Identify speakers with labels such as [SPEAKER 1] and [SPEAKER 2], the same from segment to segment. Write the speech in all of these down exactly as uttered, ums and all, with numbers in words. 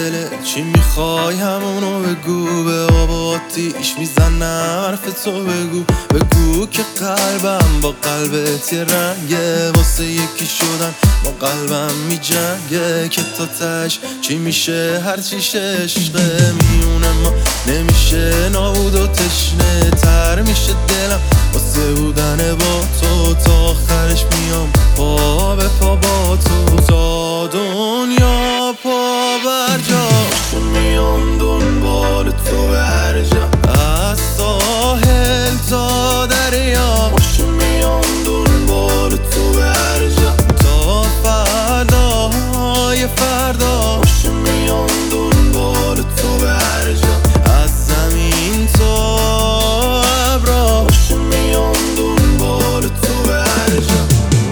[SPEAKER 1] دلت چی میخوای همونو بگو، به آب و آتیش میزنم حرف تو بگو. بگو که قلبم با قلبت یه رنگه، واسه یکی شدن با قلبم میجنگه. که تا تش چی میشه هرچی عشقه میونه ما نمیشه نابود و تشنه تر میشه دلم واسه بودن با تو. تا آخرش میام پا به پا با تو، تا دنیا پا بر جا میام دنبال تو به هر جا، از ساحل تا دریا میام دنبال تو به هر جا، تا فرداهای فردا میام دنبال تو به هر جا، از زمین تا ابرا میام دنبال تو به هر جا.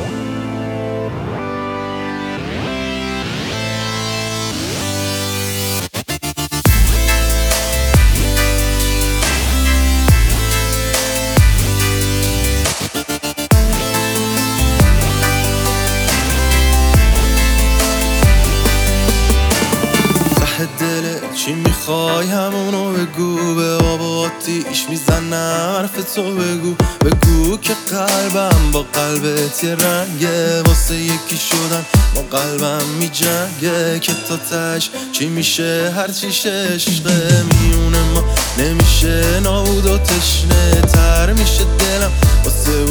[SPEAKER 1] دلت چی میخوای همونو بگو، به آب و آتیش میزنم حرف تو بگو. بگو که قلبم با قلبت یه رنگه، واسه یکی شدن با قلبم میجنگه. که تا تش چی میشه هرچی عشقه میونه ما نمیشه نابود و تشنه تر میشه دلم واسه